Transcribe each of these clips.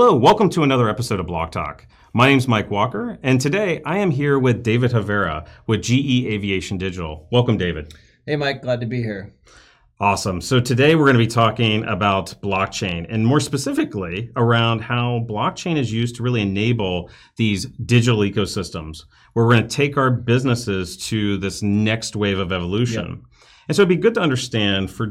Hello, welcome to another episode of Block Talk. My name's Mike Walker, and today I am here with David Havera with GE Aviation Digital. Welcome, David. Hey, Mike. Glad to be here. Awesome. So today we're going to be talking about blockchain, and more specifically around how blockchain is used to really enable these digital ecosystems, where we're going to take our businesses to this next wave of evolution. Yep. And so it'd be good to understand for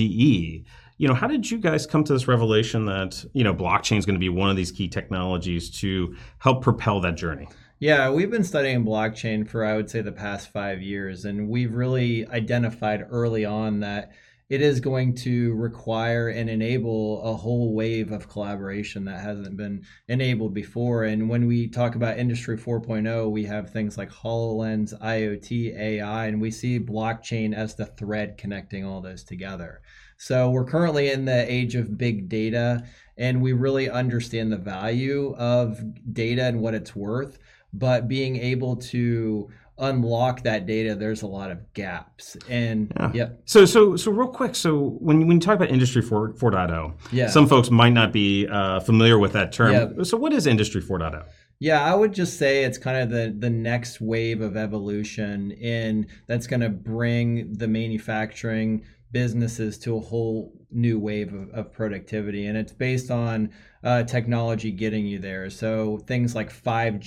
GE, how did you guys come to this revelation that, blockchain is going to be one of these key technologies to help propel that journey? Yeah, we've been studying blockchain for, I would say, the past 5 years, and we've really identified early on that it is going to require and enable a whole wave of collaboration that hasn't been enabled before. And when we talk about Industry 4.0, we have things like HoloLens, IoT, AI, and we see blockchain as the thread connecting all those together. So we're currently in the age of big data, and we really understand the value of data and what it's worth, but being able to unlock that data, there's a lot of gaps. And So real quick, so when you talk about Industry 4.0, some folks might not be familiar with that term. Yeah. So what is Industry 4.0? Yeah, I would just say it's kind of the next wave of evolution that's going to bring the manufacturing businesses to a whole new wave of productivity, and it's based on technology getting you there. So things like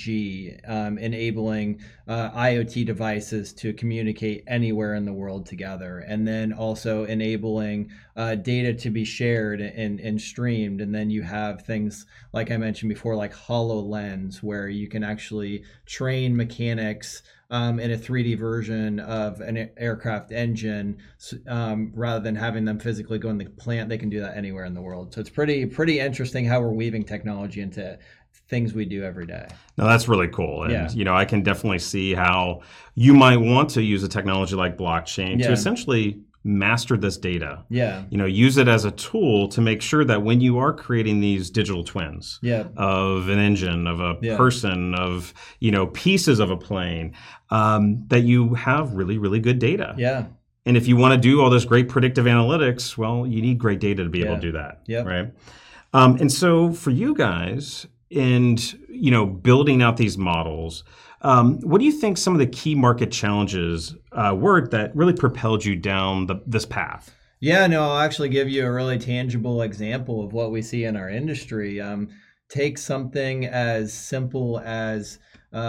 5G, enabling IoT devices to communicate anywhere in the world together, and then also enabling data to be shared and streamed. And then you have things like I mentioned before, like HoloLens, where you can actually train mechanics in a 3D version of an aircraft engine, rather than having them physically go in the plant. They can do that anywhere in the world. So it's pretty interesting how we're weaving technology into things we do every day. No, that's really cool. And, I can definitely see how you might want to use a technology like blockchain to essentially master this data. Use it as a tool to make sure that when you are creating these digital twins of an engine, of a person, of pieces of a plane, that you have really, really good data. And if you want to do all this great predictive analytics, well, you need great data to be able to do that, right? And so for you guys, and building out these models, what do you think some of the key market challenges were that really propelled you down this path? I'll actually give you a really tangible example of what we see in our industry. Take something as simple as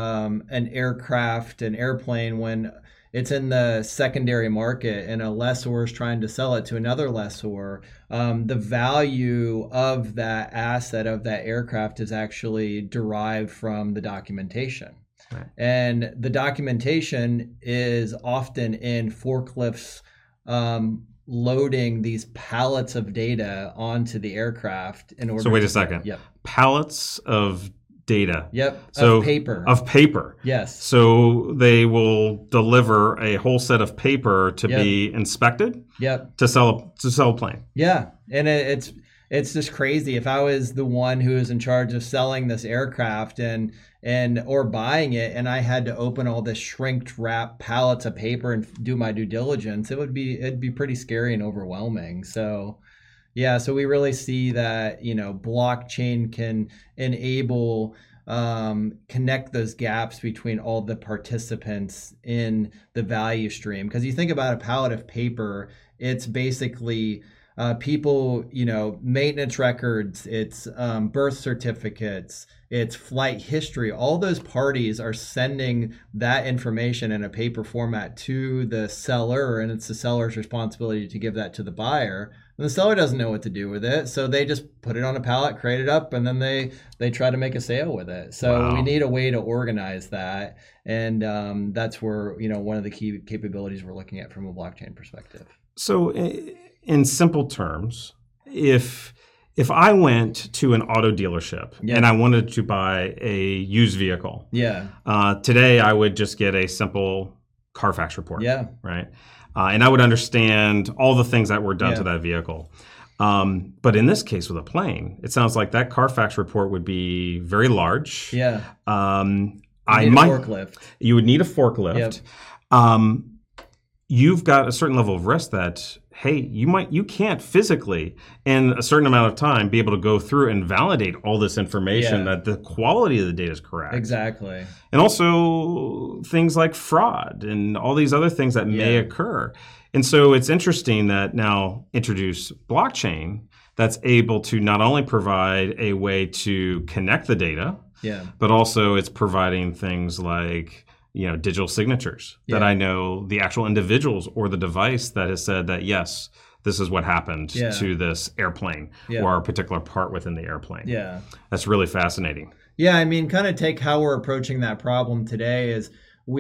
an airplane when it's in the secondary market and a lessor is trying to sell it to another lessor. The value of that asset, of that aircraft, is actually derived from the documentation. Right. And the documentation is often in forklifts loading these pallets of data onto the aircraft in order. So wait a second. Pallets of data. So of paper. Yes. So they will deliver a whole set of paper to be inspected. To sell a plane. And it's just crazy. If I was the one who is in charge of selling this aircraft or buying it, and I had to open all this shrink wrap pallets of paper and do my due diligence, it'd be pretty scary and overwhelming. So we really see that blockchain can enable connect those gaps between all the participants in the value stream. Because you think about a pallet of paper, it's basically people, maintenance records, it's birth certificates, it's flight history. All those parties are sending that information in a paper format to the seller, and it's the seller's responsibility to give that to the buyer. And the seller doesn't know what to do with it, so they just put it on a pallet, crate it up, and then they try to make a sale with it. So we need a way to organize that, and that's where one of the key capabilities we're looking at from a blockchain perspective. So in simple terms, if I went to an auto dealership and I wanted to buy a used vehicle, today I would just get a simple Carfax report, right? And I would understand all the things that were done to that vehicle. But in this case with a plane, it sounds like that Carfax report would be very large. A forklift. You would need a forklift. You've got a certain level of risk that, hey, you can't physically in a certain amount of time be able to go through and validate all this information that the quality of the data is correct. Exactly. And also things like fraud and all these other things that may occur. And so it's interesting that now introduce blockchain that's able to not only provide a way to connect the data, but also it's providing things like digital signatures that I know the actual individuals or the device that has said that, yes, this is what happened to this airplane or a particular part within the airplane. Yeah. That's really fascinating. Yeah, I mean, kind of take how we're approaching that problem today is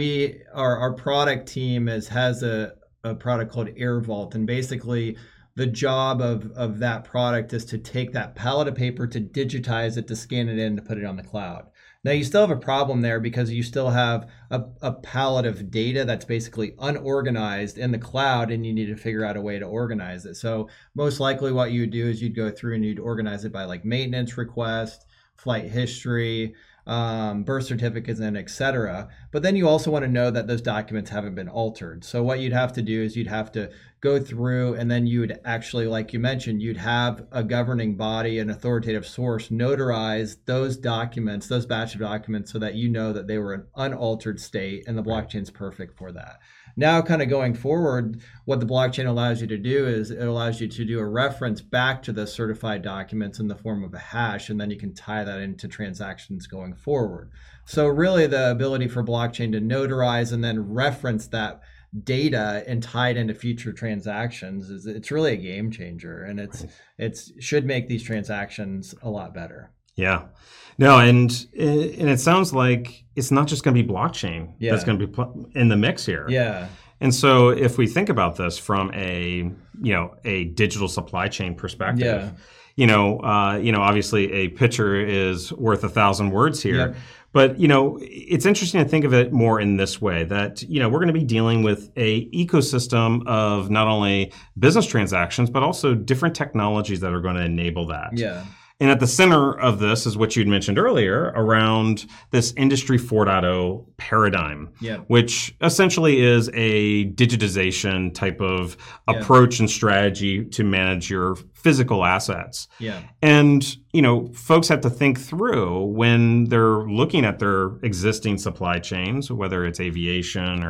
our product team has a product called AirVault, and basically the job of that product is to take that pallet of paper, to digitize it, to scan it in, to put it on the cloud. Now, you still have a problem there because you still have a pallet of data that's basically unorganized in the cloud, and you need to figure out a way to organize it. So most likely what you would do is you'd go through and you'd organize it by like maintenance request, flight history, birth certificates, and et cetera. But then you also want to know that those documents haven't been altered. So what you'd have to do is you'd have to go through, and then you would actually, like you mentioned, you'd have a governing body, an authoritative source, notarize those documents, those batch of documents, so that you know that they were in unaltered state, and the blockchain's perfect for that. Now, kind of going forward, what the blockchain allows you to do is it allows you to do a reference back to the certified documents in the form of a hash, and then you can tie that into transactions going forward. So really the ability for blockchain to notarize and then reference that data and tie it into future transactions it's really a game changer, and it should make these transactions a lot better. Yeah. No, and it sounds like it's not just going to be blockchain that's going to be in the mix here. Yeah. And so if we think about this from a digital supply chain perspective, obviously a picture is worth 1,000 words here. Yep. But, it's interesting to think of it more in this way, that, we're going to be dealing with a ecosystem of not only business transactions, but also different technologies that are going to enable that. Yeah. And at the center of this is what you'd mentioned earlier around this Industry 4.0 paradigm, which essentially is a digitization type of approach and strategy to manage your physical assets. Yeah. And, folks have to think through when they're looking at their existing supply chains, whether it's aviation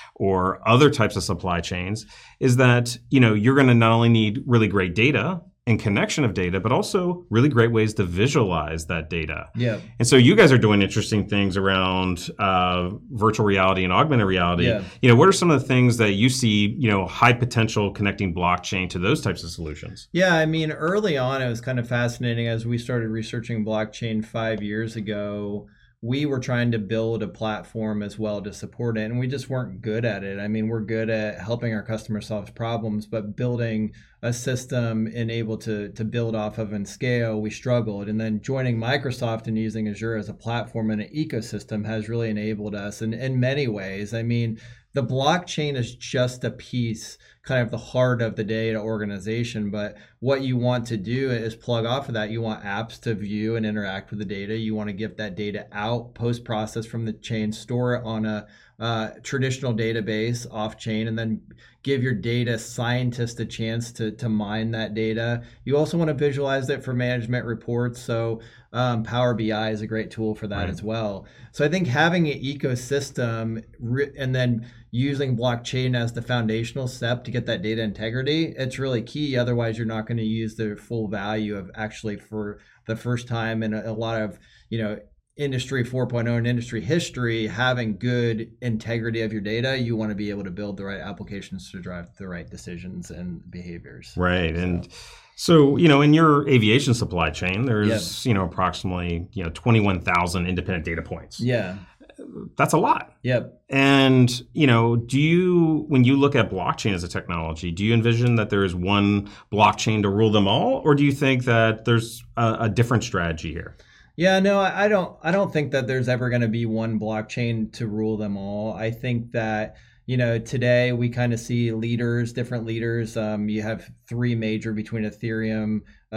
or other types of supply chains, is that, you're going to not only need really great data and connection of data, but also really great ways to visualize that data. Yeah. And so you guys are doing interesting things around virtual reality and augmented reality. Yeah. What are some of the things that you see, high potential connecting blockchain to those types of solutions? Yeah, I mean, early on, it was kind of fascinating as we started researching blockchain 5 years ago. We were trying to build a platform as well to support it, and we just weren't good at it. I mean, we're good at helping our customers solve problems, but building a system and able to build off of and scale, we struggled. And then joining Microsoft and using Azure as a platform and an ecosystem has really enabled us in many ways. I mean, the blockchain is just a piece, kind of the heart of the data organization. But what you want to do is plug off of that. You want apps to view and interact with the data. You want to get that data out, post-process from the chain, store it on a traditional database off chain, and then give your data scientists a chance to mine that data. You also want to visualize it for management reports. So Power BI is a great tool for that as well. So I think having an ecosystem and then using blockchain as the foundational step to get that data integrity, it's really key. Otherwise, you're not going to use the full value of actually for the first time in a lot of, Industry 4.0 and industry history, having good integrity of your data. You want to be able to build the right applications to drive the right decisions and behaviors. Right. And so, in your aviation supply chain, there's, approximately, 21,000 independent data points. Yeah. That's a lot. Yep. And, when you look at blockchain as a technology, do you envision that there is one blockchain to rule them all? Or do you think that there's a different strategy here? Yeah, no, I don't think that there's ever going to be one blockchain to rule them all. I think that, today we kind of see different leaders. You have three major between Ethereum,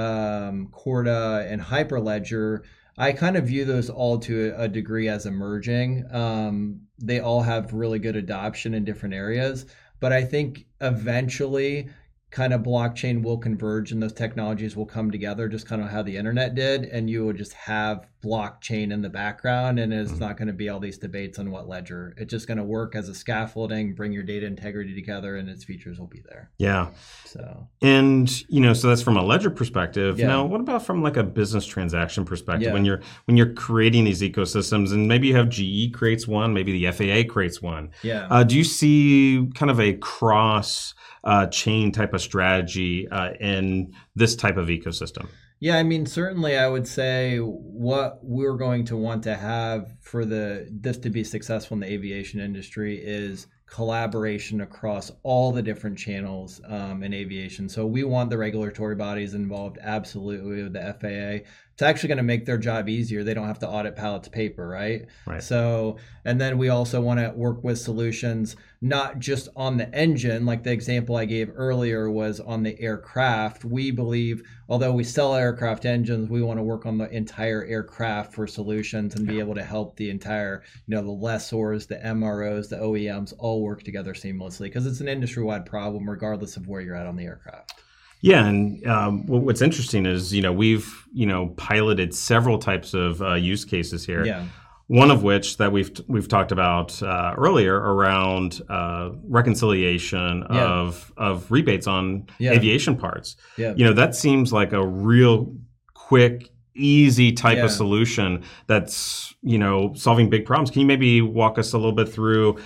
Corda, and Hyperledger. I kind of view those all to a degree as emerging. They all have really good adoption in different areas, but I think eventually kind of blockchain will converge and those technologies will come together, just kind of how the internet did, and you will just have blockchain in the background, and it's not going to be all these debates on what ledger. It's just going to work as a scaffolding, bring your data integrity together, and its features will be there. Yeah. So, and so that's from a ledger perspective. Yeah. Now, what about from like a business transaction perspective? Yeah. When you're creating these ecosystems, and maybe you have GE creates one, maybe the FAA creates one. Yeah. Do you see kind of a cross chain type of strategy in this type of ecosystem? Yeah, I mean, certainly I would say what we're going to want to have for this to be successful in the aviation industry is collaboration across all the different channels in aviation. So we want the regulatory bodies involved, absolutely, with the FAA. It's actually going to make their job easier. They don't have to audit pallets of paper, right? So, and then we also want to work with solutions, not just on the engine, like the example I gave earlier was on the aircraft. We believe, although we sell aircraft engines, we want to work on the entire aircraft for solutions and be able to help the entire, the lessors, the MROs, the OEMs all work together seamlessly, because it's an industry-wide problem regardless of where you're at on the aircraft. Yeah, and what's interesting is, we've, piloted several types of use cases here. Yeah. One of which that we've talked about earlier around reconciliation of rebates on aviation parts. Yeah. That seems like a real quick, easy type of solution that's, solving big problems. Can you maybe walk us a little bit through,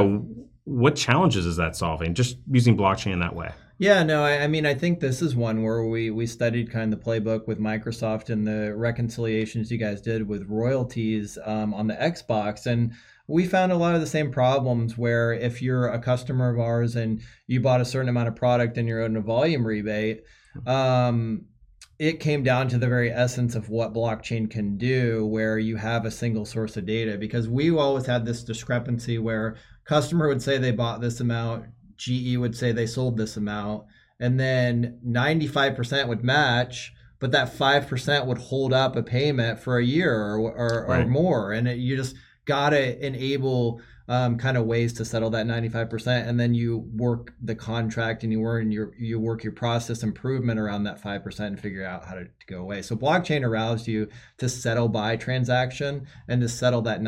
what challenges is that solving, just using blockchain in that way? Yeah, no, I mean, I think this is one where we studied kind of the playbook with Microsoft and the reconciliations you guys did with royalties on the Xbox. And we found a lot of the same problems where if you're a customer of ours and you bought a certain amount of product and you're owed a volume rebate, it came down to the very essence of what blockchain can do, where you have a single source of data. Because we always had this discrepancy where customer would say they bought this amount, GE would say they sold this amount, and then 95% would match, but that 5% would hold up a payment for a year or more. And you just got to enable kind of ways to settle that 95%, and then you work the contract and you work your process improvement around that 5% and figure out how to go away. So blockchain allows you to settle by transaction and to settle that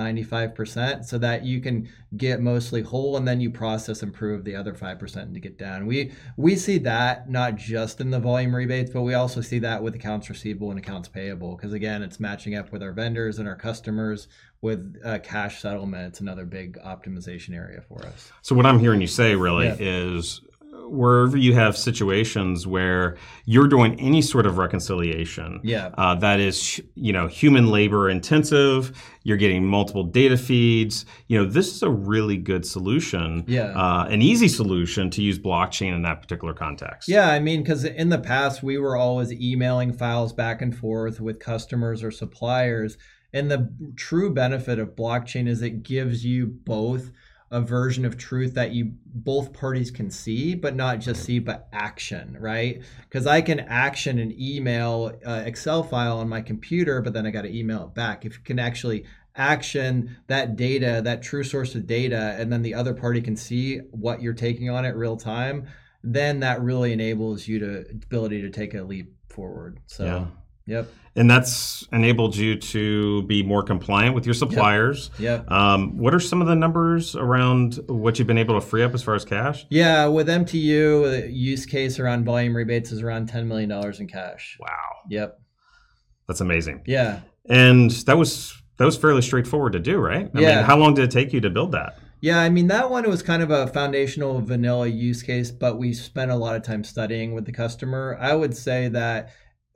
95% so that you can get mostly whole, and then you process improve the other 5% to get down. We see that not just in the volume rebates, but we also see that with accounts receivable and accounts payable, because again, it's matching up with our vendors and our customers with cash settlement. It's another big optimization area for us. So what I'm hearing you say really is wherever you have situations where you're doing any sort of reconciliation that is, human labor intensive, you're getting multiple data feeds, this is a really good solution, an easy solution to use blockchain in that particular context. Yeah, I mean, because in the past, we were always emailing files back and forth with customers or suppliers. And the true benefit of blockchain is it gives you both a version of truth that both parties can see, but not just see, but action, right? Because I can action an email Excel file on my computer, but then I got to email it back. If you can actually action that data, that true source of data, and then the other party can see what you're taking on it real time, then that really enables you to ability to take a leap forward. So. Yep. And that's enabled you to be more compliant with your suppliers. Yep. What are some of the numbers around what you've been able to free up as far as cash? Yeah, with MTU, the use case around volume rebates is around $10 million in cash. Wow. Yep. That's amazing. Yeah. And that was fairly straightforward to do, right? I mean, how long did it take you to build that? Yeah, I mean, that one was kind of a foundational vanilla use case, but we spent a lot of time studying with the customer. I would say that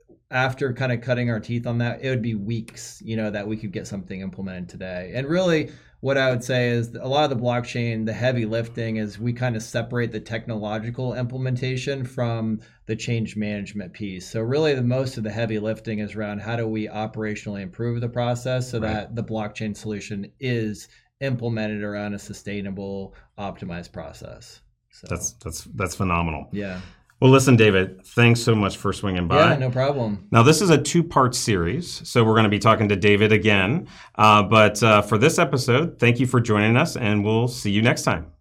after kind of cutting our teeth on that, it would be weeks, that we could get something implemented today. And really what I would say is a lot of the blockchain, the heavy lifting is we kind of separate the technological implementation from the change management piece. So really the most of the heavy lifting is around how do we operationally improve the process so that the blockchain solution is implemented around a sustainable, optimized process. So that's phenomenal. Yeah. Well, listen, David, thanks so much for swinging by. Yeah, no problem. Now, this is a two-part series, so we're going to be talking to David again. But for this episode, thank you for joining us, and we'll see you next time.